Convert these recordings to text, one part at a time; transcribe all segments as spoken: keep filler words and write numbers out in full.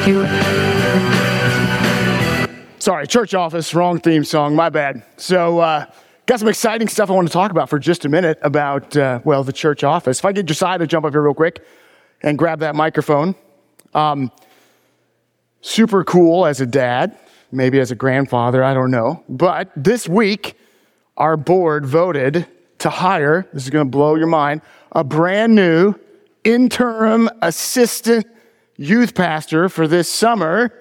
Sorry, church office, wrong theme song, my bad. So, uh, got some exciting stuff I want to talk about for just a minute about, uh, well, the church office. If I get Josiah to jump up here real quick and grab that microphone. Um, super cool as a dad, maybe as a grandfather, I don't know. But this week, our board voted to hire, this is going to blow your mind, a brand new interim assistant youth pastor for this summer.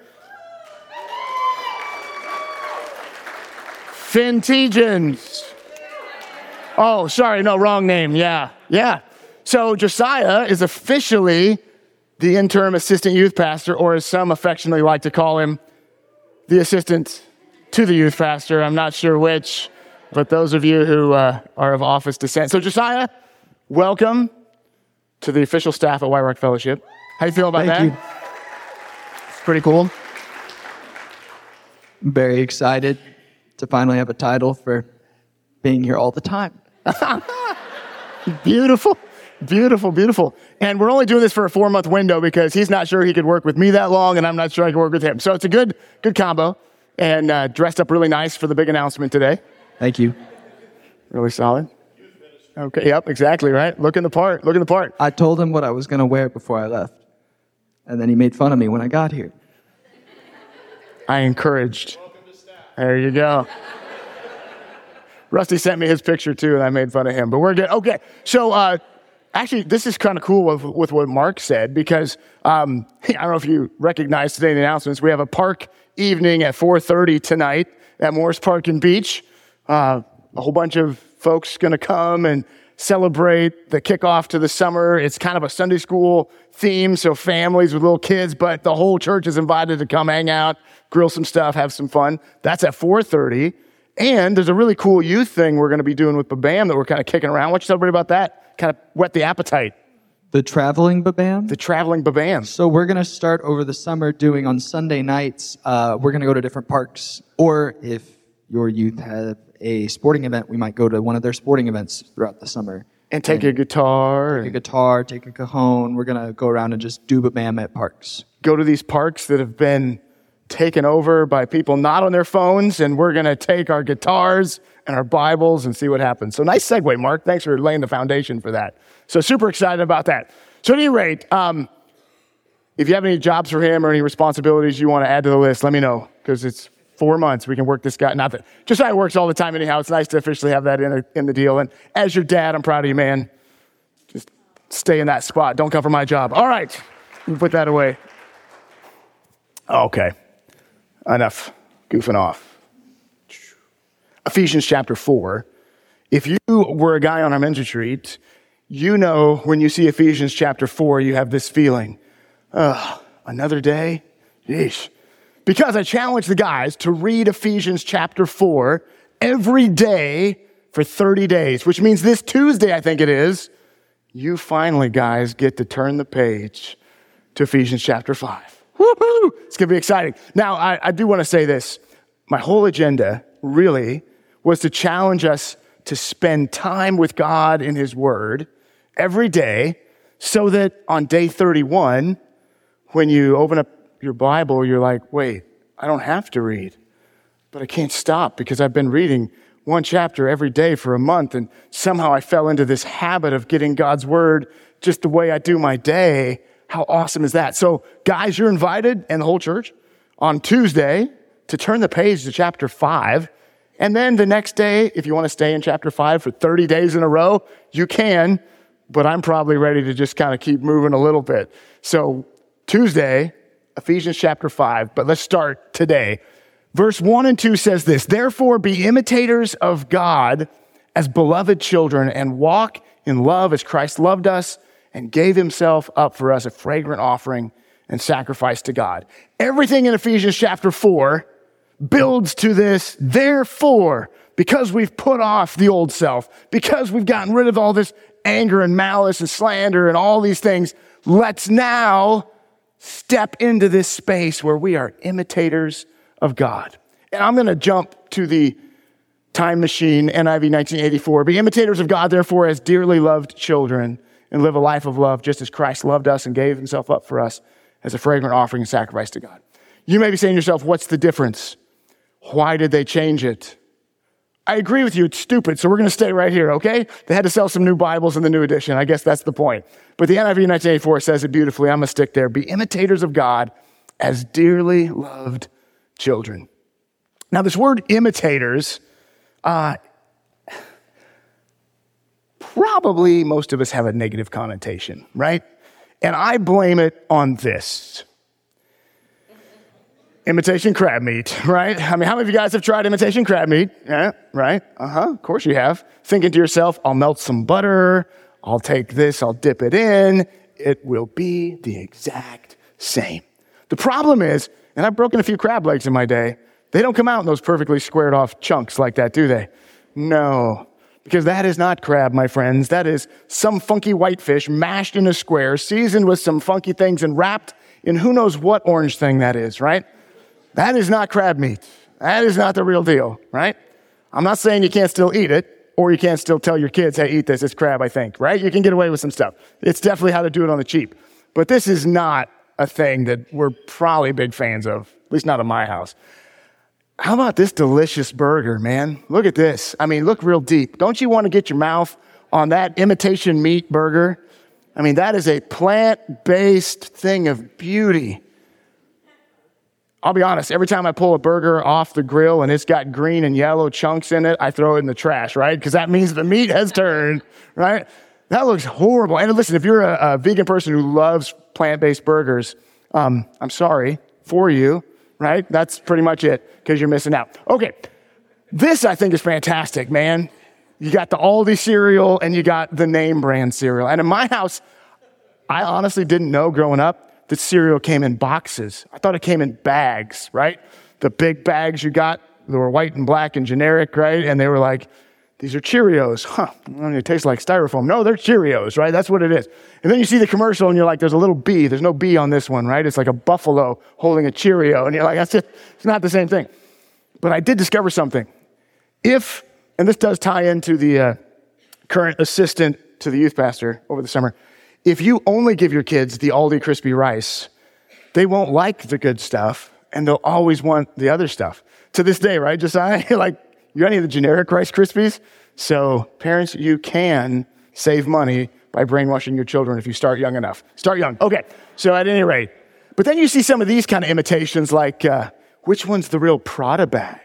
Finn Tegens. Oh, sorry, no, wrong name. Yeah, yeah. So Josiah is officially the interim assistant youth pastor, or as some affectionately like to call him, the assistant to the youth pastor. I'm not sure which, but those of you who uh, are of office descent. So Josiah, welcome to the official staff at White Rock Fellowship. How you feel about Thank that? you. It's pretty cool. I'm very excited to finally have a title for being here all the time. Beautiful, beautiful, beautiful. And we're only doing this for a four-month window because he's not sure he could work with me that long, and I'm not sure I can work with him. So it's a good, good combo. And uh, dressed up really nice for the big announcement today. Thank you. Really solid. Okay, yep, exactly, right? Looking the part, looking the part. I told him what I was going to wear before I left, and then he made fun of me when I got here. I encouraged. There you go. Rusty sent me his picture too, and I made fun of him, but we're good. Okay, so uh, actually, this is kind of cool with, with what Mark said, because um, I don't know if you recognize today in the announcements, we have a park evening at four thirty tonight at Morris Park and Beach. Uh, a whole bunch of folks going to come and celebrate the kickoff to the summer. It's kind of a Sunday school theme, so families with little kids, but the whole church is invited to come hang out, grill some stuff, have some fun. That's at four thirty. And there's a really cool youth thing we're going to be doing with Babam that we're kind of kicking around. Why don't you tell everybody about that? Kind of whet the appetite. The traveling Babam? The traveling Babam. So we're going to start over the summer doing on Sunday nights, uh, we're going to go to different parks. Or if your youth have a sporting event, we might go to one of their sporting events throughout the summer. And take and a guitar. Take a guitar, take a cajon. We're going to go around and just do Babam at parks. Go to these parks that have been taken over by people not on their phones, and we're going to take our guitars and our Bibles and see what happens. So nice segue, Mark. Thanks for laying the foundation for that. So super excited about that. So at any rate, um, if you have any jobs for him or any responsibilities you want to add to the list, let me know, because it's four months. We can work this guy. Not that Josiah works all the time anyhow. It's nice to officially have that in, a, in the deal. And as your dad, I'm proud of you, man. Just stay in that spot. Don't come for my job. All right. You put that away. Okay. Enough goofing off. Ephesians chapter four. If you were a guy on our men's retreat, you know when you see Ephesians chapter four, you have this feeling, ugh, another day? Yeesh. Because I challenge the guys to read Ephesians chapter four every day for thirty days, which means this Tuesday, I think it is, you finally, guys, get to turn the page to Ephesians chapter five. Woohoo! It's going to be exciting. Now, I, I do want to say this. My whole agenda, really, was to challenge us to spend time with God in His Word every day so that on day thirty-one, when you open up your Bible, you're like, wait, I don't have to read, but I can't stop because I've been reading one chapter every day for a month, and somehow I fell into this habit of getting God's Word just the way I do my day. How awesome is that? So, guys, you're invited, and the whole church, on Tuesday to turn the page to chapter five. And then the next day, if you want to stay in chapter five for thirty days in a row, you can, but I'm probably ready to just kind of keep moving a little bit. So, Tuesday, Ephesians chapter five, but let's start today. Verse one and two says this, "Therefore be imitators of God as beloved children, and walk in love as Christ loved us, and gave Himself up for us, a fragrant offering and sacrifice to God." Everything in Ephesians chapter four builds to this, therefore, because we've put off the old self, because we've gotten rid of all this anger and malice and slander and all these things, let's now step into this space where we are imitators of God. And I'm going to jump to the time machine, N I V nineteen eighty-four. "Be imitators of God, therefore, as dearly loved children, and live a life of love, just as Christ loved us and gave Himself up for us as a fragrant offering and sacrifice to God. You may be saying to yourself, what's the difference? Why did they change it? I agree with you, it's stupid, so we're going to stay right here, okay? They had to sell some new Bibles in the new edition. I guess that's the point. But the N I V nineteen eighty-four says it beautifully. I'm going to stick there. Be imitators of God as dearly loved children. Now, this word imitators, uh, probably most of us have a negative connotation, right? And I blame it on this. Imitation crab meat, right? I mean, how many of you guys have tried imitation crab meat? Yeah, right? Uh-huh, of course you have. Thinking to yourself, I'll melt some butter, I'll take this, I'll dip it in, it will be the exact same. The problem is, and I've broken a few crab legs in my day, they don't come out in those perfectly squared off chunks like that, do they? No, because that is not crab, my friends. That is some funky white fish mashed in a square, seasoned with some funky things and wrapped in who knows what orange thing that is, right? That is not crab meat. That is not the real deal, right? I'm not saying you can't still eat it, or you can't still tell your kids, hey, eat this, it's crab, I think, right? You can get away with some stuff. It's definitely how to do it on the cheap. But this is not a thing that we're probably big fans of, at least not in my house. How about this delicious burger, man? Look at this. I mean, look real deep. Don't you want to get your mouth on that imitation meat burger? I mean, that is a plant-based thing of beauty. I'll be honest, every time I pull a burger off the grill and it's got green and yellow chunks in it, I throw it in the trash, right? Because that means the meat has turned, right? That looks horrible. And listen, if you're a, a vegan person who loves plant-based burgers, um, I'm sorry for you, right? That's pretty much it, because you're missing out. Okay, this I think is fantastic, man. You got the Aldi cereal and you got the name brand cereal. And in my house, I honestly didn't know growing up that cereal came in boxes. I thought it came in bags, right? The big bags you got, they were white and black and generic, right? And they were like, these are Cheerios. Huh, it tastes like styrofoam. No, they're Cheerios, right? That's what it is. And then you see the commercial and you're like, there's a little bee. There's no bee on this one, right? It's like a buffalo holding a Cheerio. And you're like, that's just, it's not the same thing. But I did discover something. If, and this does tie into the uh, current assistant to the youth pastor over the summer, if you only give your kids the Aldi crispy rice, they won't like the good stuff, and they'll always want the other stuff. To this day, right, Josiah? You're like, you got any of the generic Rice Krispies? So parents, you can save money by brainwashing your children if you start young enough. Start young. Okay, so at any rate. But then you see some of these kind of imitations like, uh, which one's the real Prada bag?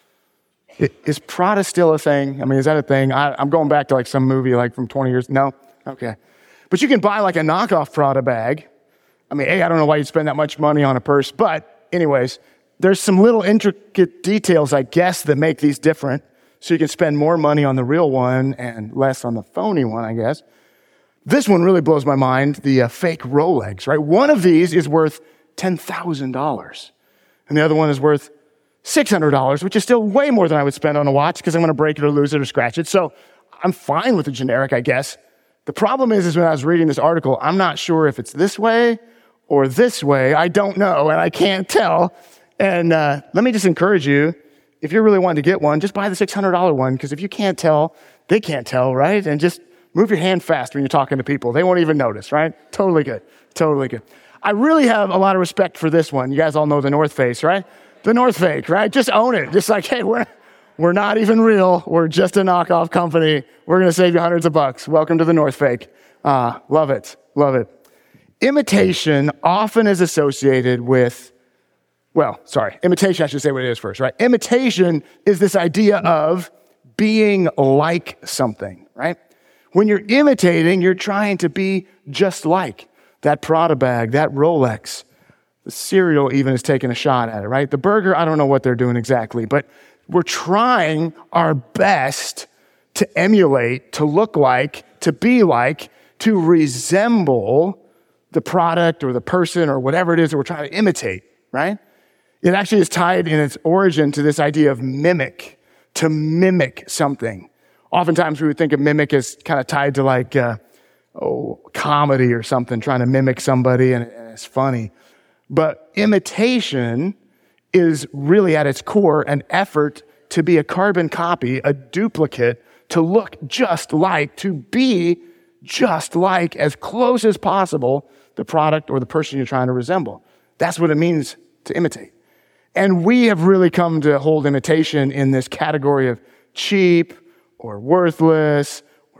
Is Prada still a thing? I mean, is that a thing? I, I'm going back to like some movie like from twenty years. No? Okay. But you can buy like a knockoff Prada bag. I mean, hey, I don't know why you'd spend that much money on a purse. But anyways, there's some little intricate details, I guess, that make these different. So you can spend more money on the real one and less on the phony one, I guess. This one really blows my mind, the uh, fake Rolex, right? One of these is worth ten thousand dollars. And the other one is worth six hundred dollars, which is still way more than I would spend on a watch because I'm going to break it or lose it or scratch it. So I'm fine with the generic, I guess. The problem is, is when I was reading this article, I'm not sure if it's this way or this way. I don't know, and I can't tell. And uh, let me just encourage you, if you're really wanting to get one, just buy the six hundred dollars one, because if you can't tell, they can't tell, right? And just move your hand fast when you're talking to people. They won't even notice, right? Totally good. Totally good. I really have a lot of respect for this one. You guys all know the North Face, right? The North Face, right? Just own it. Just like, hey, we're... We're not even real. We're just a knockoff company. We're going to save you hundreds of bucks. Welcome to the North Fake. Uh, love it. Love it. Imitation often is associated with, well, sorry. Imitation, I should say what it is first, right? Imitation is this idea of being like something, right? When you're imitating, you're trying to be just like that Prada bag, that Rolex. The cereal even is taking a shot at it, right? The burger, I don't know what they're doing exactly, but we're trying our best to emulate, to look like, to be like, to resemble the product or the person or whatever it is that we're trying to imitate, right? It actually is tied in its origin to this idea of mimic, to mimic something. Oftentimes we would think of mimic as kind of tied to like, uh, oh, comedy or something, trying to mimic somebody and, and it's funny. But imitation is really at its core an effort to be a carbon copy, a duplicate, to look just like, to be just like, as close as possible, the product or the person you're trying to resemble. That's what it means to imitate. And we have really come to hold imitation in this category of cheap or worthless or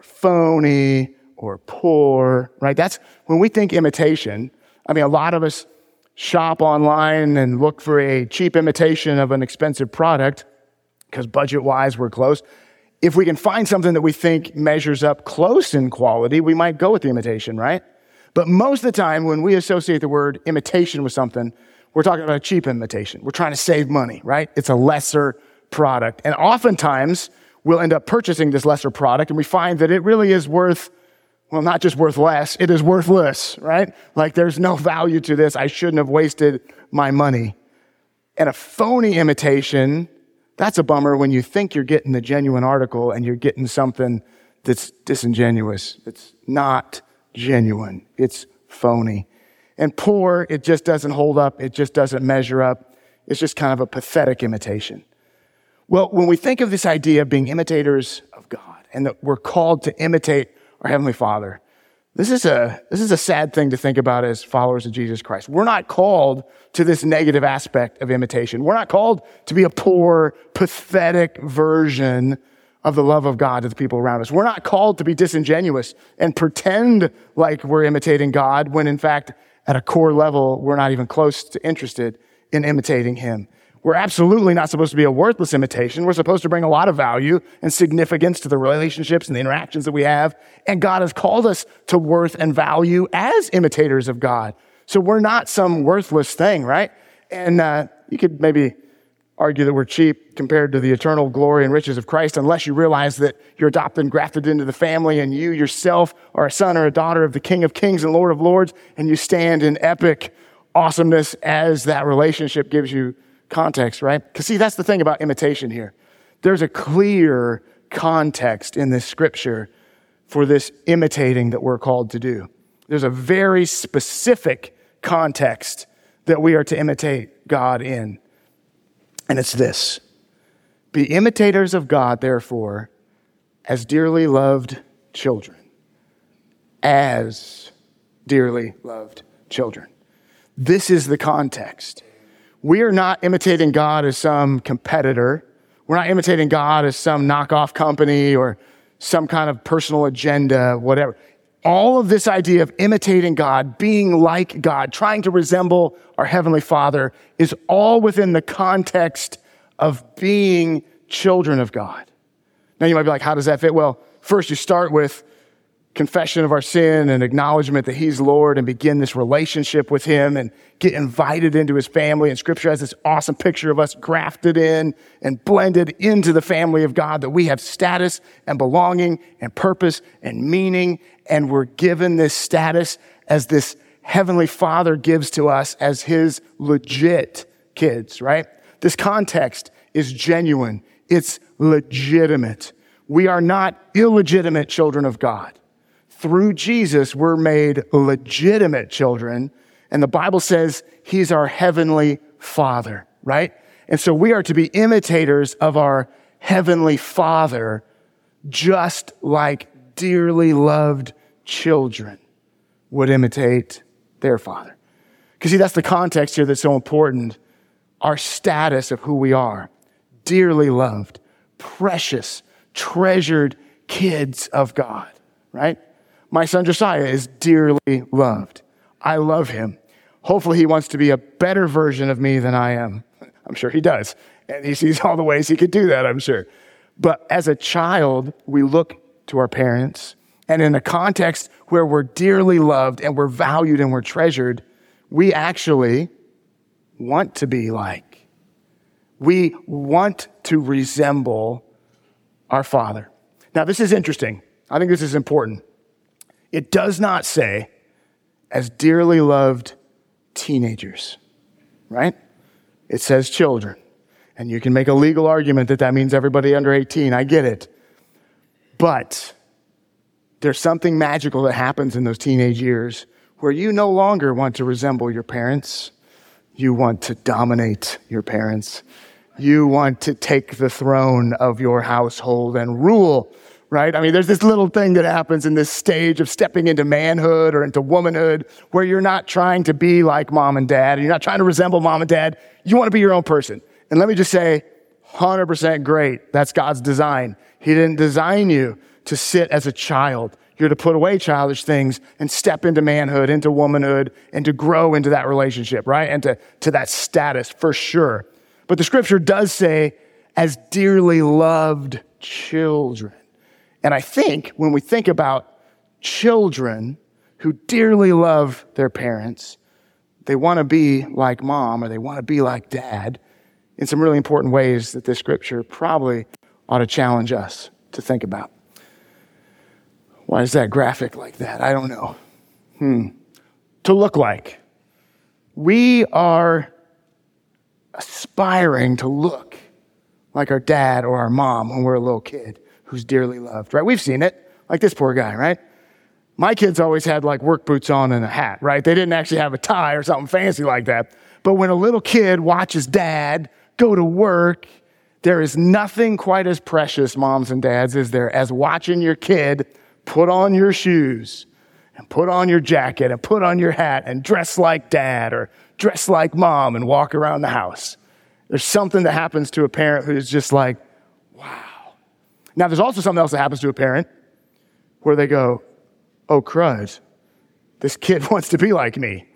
phony or poor, right? That's when we think imitation. I mean, a lot of us shop online and look for a cheap imitation of an expensive product because budget-wise we're close. If we can find something that we think measures up close in quality, we might go with the imitation, right? But most of the time when we associate the word imitation with something, we're talking about a cheap imitation. We're trying to save money, right? It's a lesser product. And oftentimes we'll end up purchasing this lesser product and we find that it really is worth, well, not just worth less, it is worthless, right? Like there's no value to this. I shouldn't have wasted my money. And a phony imitation, that's a bummer when you think you're getting the genuine article and you're getting something that's disingenuous. It's not genuine. It's phony. And poor, it just doesn't hold up. It just doesn't measure up. It's just kind of a pathetic imitation. Well, when we think of this idea of being imitators of God and that we're called to imitate our Heavenly Father, this is a, this is a sad thing to think about as followers of Jesus Christ. We're not called to this negative aspect of imitation. We're not called to be a poor, pathetic version of the love of God to the people around us. We're not called to be disingenuous and pretend like we're imitating God when in fact, at a core level, we're not even close to interested in imitating Him. We're absolutely not supposed to be a worthless imitation. We're supposed to bring a lot of value and significance to the relationships and the interactions that we have. And God has called us to worth and value as imitators of God. So we're not some worthless thing, right? And uh, you could maybe argue that we're cheap compared to the eternal glory and riches of Christ unless you realize that you're adopted and grafted into the family and you yourself are a son or a daughter of the King of Kings and Lord of Lords, and you stand in epic awesomeness as that relationship gives you context, right? Because see, that's the thing about imitation here. There's a clear context in this scripture for this imitating that we're called to do. There's a very specific context that we are to imitate God in. And it's this: be imitators of God, therefore, as dearly loved children. As dearly loved children. This is the context. We are not imitating God as some competitor. We're not imitating God as some knockoff company or some kind of personal agenda, whatever. All of this idea of imitating God, being like God, trying to resemble our Heavenly Father is all within the context of being children of God. Now you might be like, how does that fit? Well, first you start with confession of our sin and acknowledgement that He's Lord and begin this relationship with Him and get invited into His family. And Scripture has this awesome picture of us grafted in and blended into the family of God, that we have status and belonging and purpose and meaning. And we're given this status as this Heavenly Father gives to us as His legit kids, right? This context is genuine. It's legitimate. We are not illegitimate children of God. Through Jesus, we're made legitimate children. And the Bible says He's our Heavenly Father, right? And so we are to be imitators of our Heavenly Father, just like dearly loved children would imitate their Father. Because see, that's the context here that's so important. Our status of who we are. Dearly loved, precious, treasured kids of God, right? My son Josiah is dearly loved. I love him. Hopefully he wants to be a better version of me than I am. I'm sure he does. And he sees all the ways he could do that, I'm sure. But as a child, we look to our parents, and in a context where we're dearly loved and we're valued and we're treasured, we actually want to be like. We want to resemble our Father. Now, this is interesting. I think this is important. It does not say, as dearly loved teenagers, right? It says children. And you can make a legal argument that that means everybody under eighteen. I get it. But there's something magical that happens in those teenage years where you no longer want to resemble your parents. You want to dominate your parents. You want to take the throne of your household and rule, right? I mean, there's this little thing that happens in this stage of stepping into manhood or into womanhood where you're not trying to be like mom and dad, and you're not trying to resemble mom and dad. You want to be your own person. And let me just say, one hundred percent great. That's God's design. He didn't design you to sit as a child. You're to put away childish things and step into manhood, into womanhood, and to grow into that relationship, right? And to, to that status for sure. But the scripture does say, as dearly loved children. And I think when we think about children who dearly love their parents, they want to be like mom or they want to be like dad in some really important ways that this scripture probably ought to challenge us to think about. Why is that graphic like that? I don't know. Hmm. To look like. We are aspiring to look like our dad or our mom when we're a little kid who's dearly loved, right? We've seen it, like this poor guy, right? My kids always had like work boots on and a hat, right? They didn't actually have a tie or something fancy like that. But when a little kid watches dad go to work, there is nothing quite as precious, moms and dads, is there, as watching your kid put on your shoes and put on your jacket and put on your hat and dress like dad or dress like mom and walk around the house. There's something that happens to a parent who's just like, wow. Now, there's also something else that happens to a parent where they go, oh, crud, this kid wants to be like me.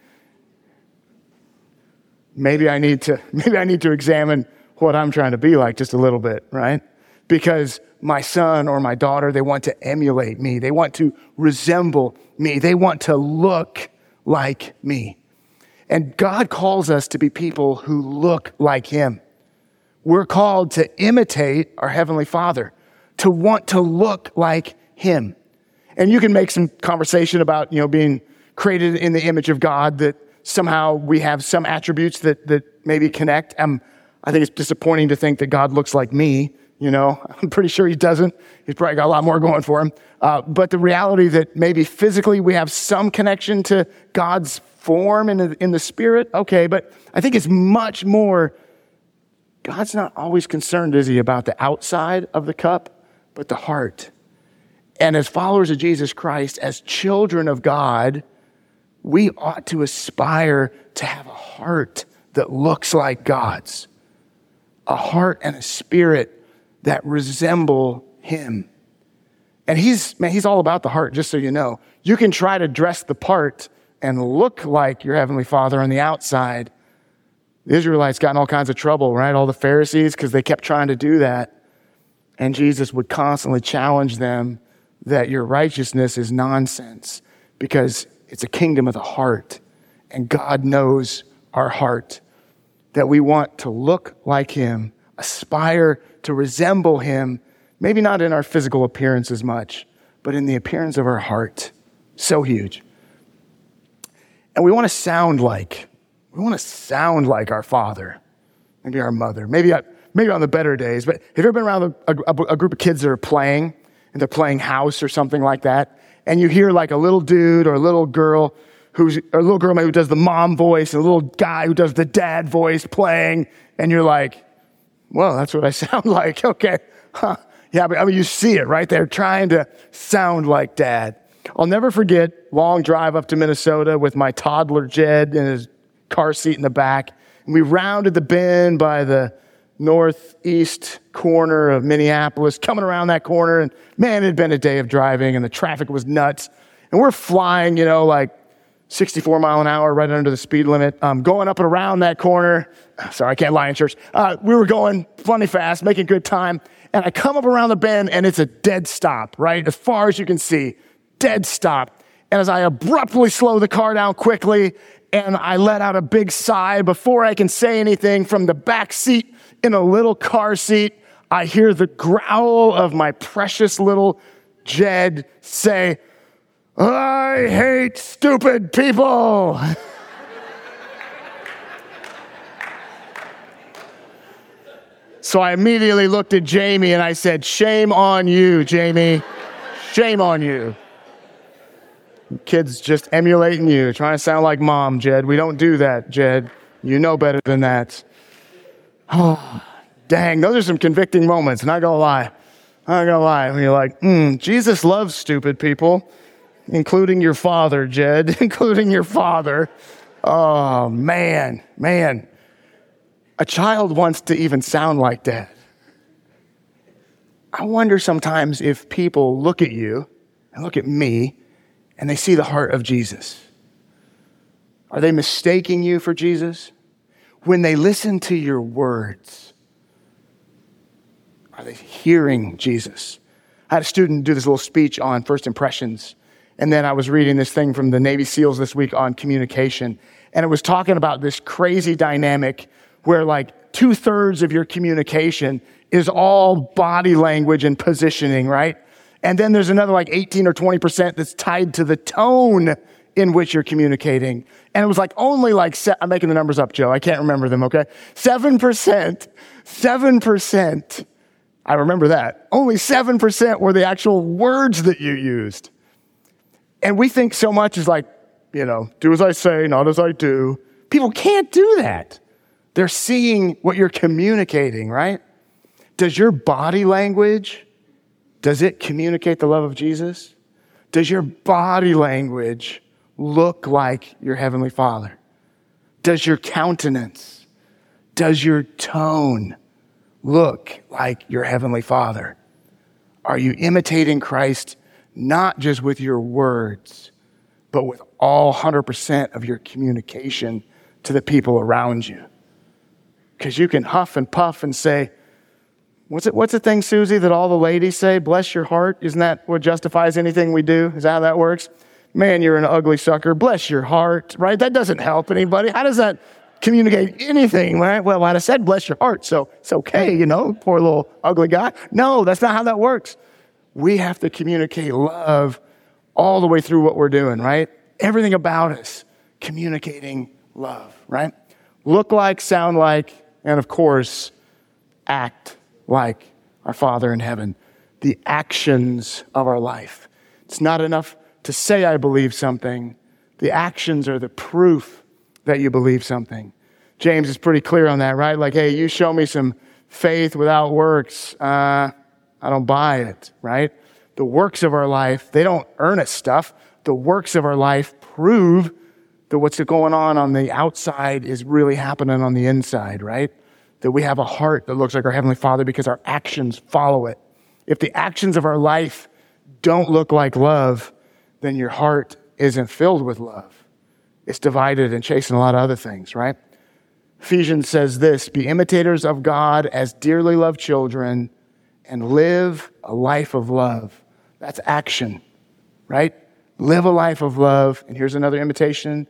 Maybe I need to, maybe I need to examine what I'm trying to be like just a little bit, right? Because my son or my daughter, they want to emulate me. They want to resemble me. They want to look like me. And God calls us to be people who look like him. We're called to imitate our Heavenly Father, to want to look like him. And you can make some conversation about, you know, being created in the image of God, that somehow we have some attributes that, that maybe connect. Um, I think it's disappointing to think that God looks like me. You know, I'm pretty sure he doesn't. He's probably got a lot more going for him. Uh, but the reality that maybe physically we have some connection to God's form in the, in the spirit, okay, but I think it's much more, God's not always concerned, is he, about the outside of the cup, but the heart. And as followers of Jesus Christ, as children of God, we ought to aspire to have a heart that looks like God's, a heart and a spirit that resemble him. And he's, man, he's all about the heart, just so you know. You can try to dress the part and look like your Heavenly Father on the outside. The Israelites got in all kinds of trouble, right? All the Pharisees, because they kept trying to do that. And Jesus would constantly challenge them that your righteousness is nonsense because it's a kingdom of the heart. And God knows our heart, that we want to look like him, aspire to resemble him, maybe not in our physical appearance as much, but in the appearance of our heart. So huge. And we want to sound like, we want to sound like our father, maybe our mother, maybe, maybe on the better days. But have you ever been around a, a, a group of kids that are playing, and they're playing house or something like that, and you hear like a little dude or a little girl who's, or a little girl maybe who does the mom voice, and a little guy who does the dad voice playing, and you're like, well, that's what I sound like. Okay. Huh. Yeah, but I mean, you see it, right? They're trying to sound like dad. I'll never forget long drive up to Minnesota with my toddler Jed in his car seat in the back. And we rounded the bend by the northeast corner of Minneapolis, coming around that corner. And man, it had been a day of driving and the traffic was nuts. And we're flying, you know, like sixty-four mile an hour right under the speed limit, um, going up and around that corner. Sorry, I can't lie in church. Uh, we were going plenty fast, making good time. And I come up around the bend and it's a dead stop, right? As far as you can see, dead stop. And as I abruptly slow the car down quickly and I let out a big sigh before I can say anything, from the back seat in a little car seat, I hear the growl of my precious little Jed say, I hate stupid people. So I immediately looked at Jamie and I said, shame on you, Jamie. Shame on you. Kids just emulating you, trying to sound like mom, Jed. We don't do that, Jed. You know better than that. Oh, dang, those are some convicting moments, not gonna lie. I'm not gonna lie. When you're like, mm, Jesus loves stupid people, including your father, Jed, including your father. Oh, man, man. A child wants to even sound like that. I wonder sometimes if people look at you and look at me and they see the heart of Jesus. Are they mistaking you for Jesus? When they listen to your words, are they hearing Jesus? I had a student do this little speech on first impressions. And then I was reading this thing from the Navy SEALs this week on communication. And it was talking about this crazy dynamic where like two thirds of your communication is all body language and positioning, right? And then there's another like eighteen or twenty percent that's tied to the tone in which you're communicating. And it was like only like, se- I'm making the numbers up, Joe. I can't remember them, okay? seven percent, seven percent, I remember that. Only seven percent were the actual words that you used. And we think so much is like, you know, do as I say, not as I do. People can't do that. They're seeing what you're communicating, right? Does your body language, does it communicate the love of Jesus? Does your body language look like your Heavenly Father? Does your countenance, does your tone look like your Heavenly Father? Are you imitating Christ not just with your words, but with all one hundred percent of your communication to the people around you? Because you can huff and puff and say, what's it, what's the thing, Susie, that all the ladies say? Bless your heart. Isn't that what justifies anything we do? Is that how that works? Man, you're an ugly sucker. Bless your heart, right? That doesn't help anybody. How does that communicate anything, right? Well, I'd have said bless your heart, so it's okay, you know, poor little ugly guy. No, that's not how that works. We have to communicate love all the way through what we're doing, right? Everything about us, communicating love, right? Look like, sound like, and of course, act like our Father in heaven. The actions of our life. It's not enough to say I believe something. The actions are the proof that you believe something. James is pretty clear on that, right? Like, hey, you show me some faith without works, uh, I don't buy it, right? The works of our life, they don't earn us stuff. The works of our life prove that what's going on on the outside is really happening on the inside, right? That we have a heart that looks like our Heavenly Father because our actions follow it. If the actions of our life don't look like love, then your heart isn't filled with love. It's divided and chasing a lot of other things, right? Ephesians says this, be imitators of God as dearly loved children and live a life of love. That's action, right? Live a life of love. And here's another imitation,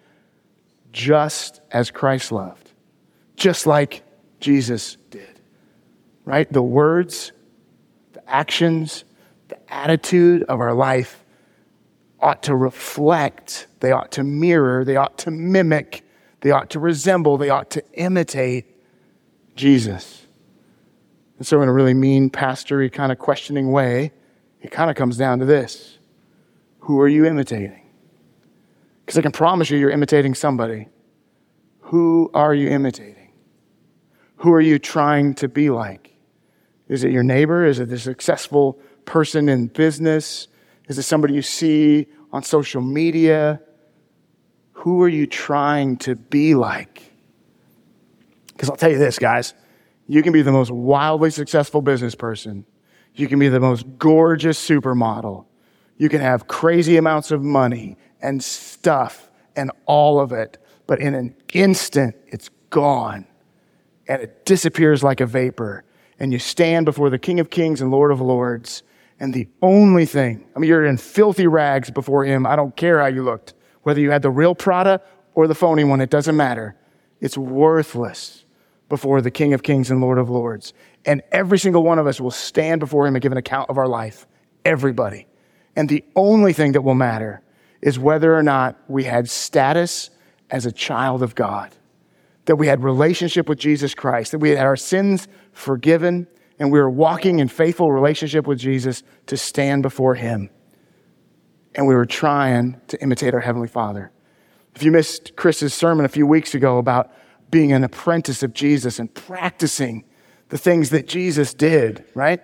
just as Christ loved, just like Jesus did, right? The words, the actions, the attitude of our life ought to reflect, they ought to mirror, they ought to mimic, they ought to resemble, they ought to imitate Jesus. And so in a really mean, pastory kind of questioning way, it kind of comes down to this. Who are you imitating? Because I can promise you, you're imitating somebody. Who are you imitating? Who are you trying to be like? Is it your neighbor? Is it the successful person in business? Is it somebody you see on social media? Who are you trying to be like? Because I'll tell you this, guys. You can be the most wildly successful business person. You can be the most gorgeous supermodel. You can have crazy amounts of money and stuff and all of it. But in an instant, it's gone. And it disappears like a vapor. And you stand before the King of Kings and Lord of Lords. And the only thing, I mean, you're in filthy rags before him. I don't care how you looked. Whether you had the real Prada or the phony one, it doesn't matter. It's worthless before the King of Kings and Lord of Lords. And every single one of us will stand before him and give an account of our life. Everybody. And the only thing that will matter is whether or not we had status as a child of God, that we had relationship with Jesus Christ, that we had our sins forgiven, and we were walking in faithful relationship with Jesus to stand before him. And we were trying to imitate our Heavenly Father. If you missed Chris's sermon a few weeks ago about being an apprentice of Jesus and practicing the things that Jesus did, right?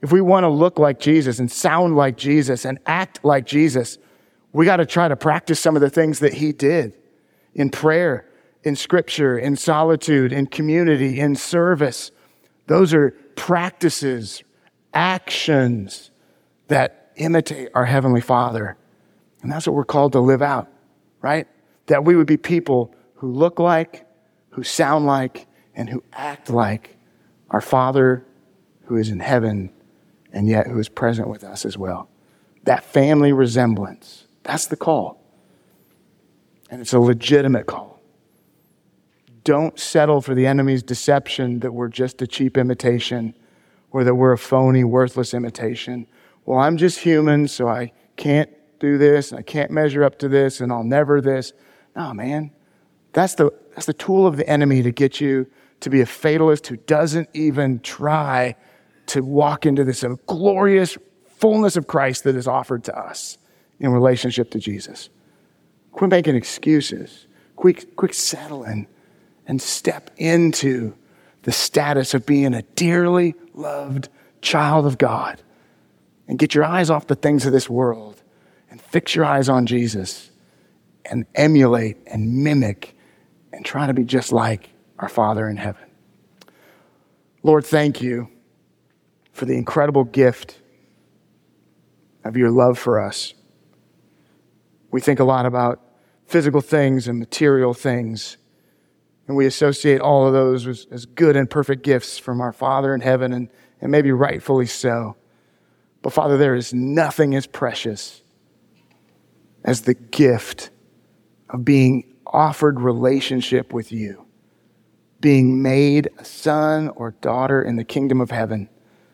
if we want to look like Jesus and sound like Jesus and act like Jesus, we got to try to practice some of the things that he did in prayer, in scripture, in solitude, in community, in service. Those are practices, actions that imitate our Heavenly Father. And that's what we're called to live out, right? That we would be people who look like, who sound like, and who act like our Father who is in heaven and yet who is present with us as well. That family resemblance, that's the call. And it's a legitimate call. Don't settle for the enemy's deception that we're just a cheap imitation or that we're a phony, worthless imitation. Well, I'm just human, so I can't do this, and I can't measure up to this, and I'll never this. No, man. That's the, that's the tool of the enemy to get you to be a fatalist who doesn't even try to walk into this glorious fullness of Christ that is offered to us in relationship to Jesus. Quit making excuses. Quick, quick settle in and step into the status of being a dearly loved child of God. And get your eyes off the things of this world and fix your eyes on Jesus and emulate and mimic and try to be just like our Father in heaven. Lord, thank you for the incredible gift of your love for us. We think a lot about physical things and material things, and we associate all of those as, as good and perfect gifts from our Father in heaven, and, and maybe rightfully so. But Father, there is nothing as precious as the gift of being offered relationship with you, being made a son or daughter in the kingdom of heaven.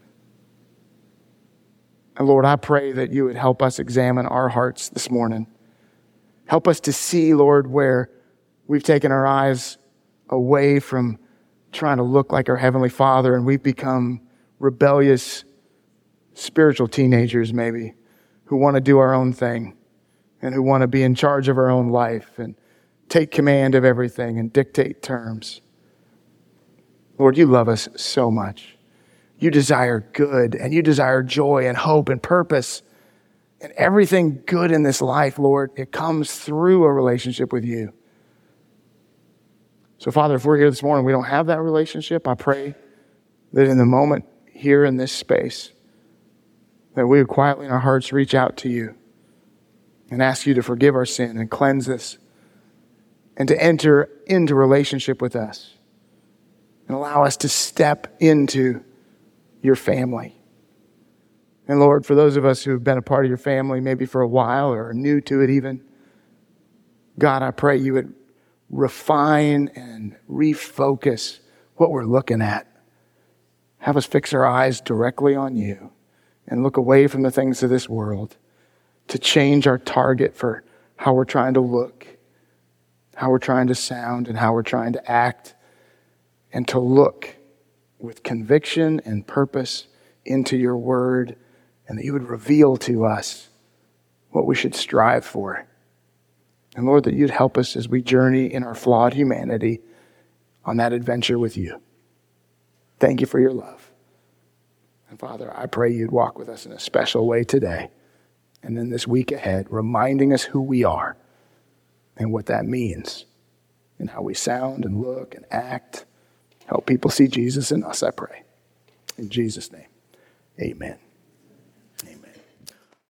And Lord, I pray that you would help us examine our hearts this morning. Help us to see, Lord, where we've taken our eyes away from trying to look like our Heavenly Father and we've become rebellious spiritual teenagers maybe who want to do our own thing and who want to be in charge of our own life and take command of everything and dictate terms. Lord, you love us so much. You desire good and you desire joy and hope and purpose and everything good in this life, Lord. It comes through a relationship with you. So, Father, if we're here this morning, we don't have that relationship, I pray that in the moment here in this space, that we would quietly in our hearts reach out to you and ask you to forgive our sin and cleanse us and to enter into relationship with us and allow us to step into your family. And Lord, for those of us who have been a part of your family maybe for a while or are new to it even, God, I pray you would refine and refocus what we're looking at. Have us fix our eyes directly on you and look away from the things of this world to change our target for how we're trying to look, how we're trying to sound, and how we're trying to act, and to look with conviction and purpose into your word, and that you would reveal to us what we should strive for. And Lord, that you'd help us as we journey in our flawed humanity on that adventure with you. Thank you for your love. And Father, I pray you'd walk with us in a special way today and then this week ahead, reminding us who we are and what that means and how we sound and look and act. Help people see Jesus in us, I pray. In Jesus' name, amen.